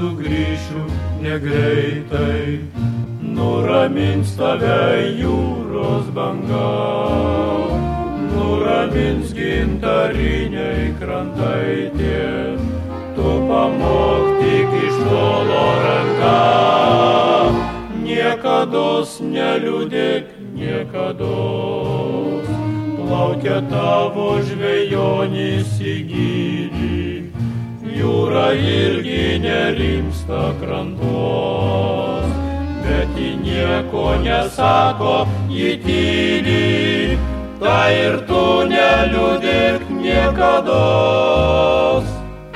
sugrįšiu negreitai, nuramins tave jūros banga, nuramins gintariniai krantai tie, tu pamok tik iš tolo ranka, niekados neliūdėk, niekados, plaukia tavo žvejonys į gylį, jūra irgi nerimsta krantos, bet ji nieko nesako, ji tyli, tai ir tu neliūdėk niekados.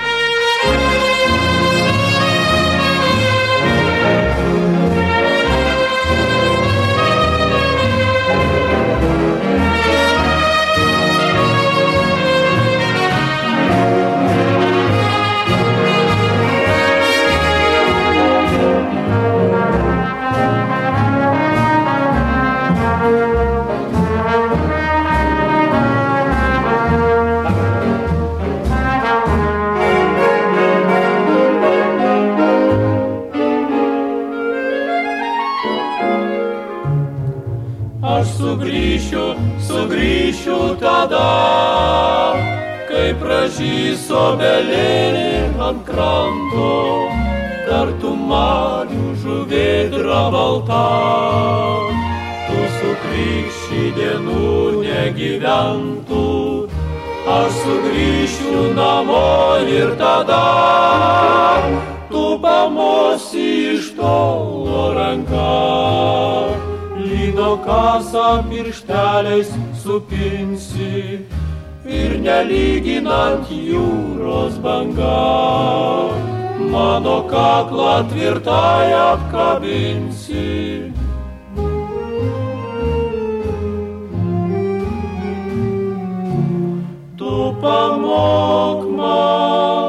Aš sugrįšiu tada, kai pražys obelėlė ant kranto, kartu marių žuvėdra balta. Tu sukrikšči dienų negyventų, aš sugrįšiu namo ir tada, tu pamosi iš tolo ranka. Lyno kasą piršteliais supinsi ir nelyginant jūros banga, mano kaklą tvirtai apkabinsi. Tu pamok man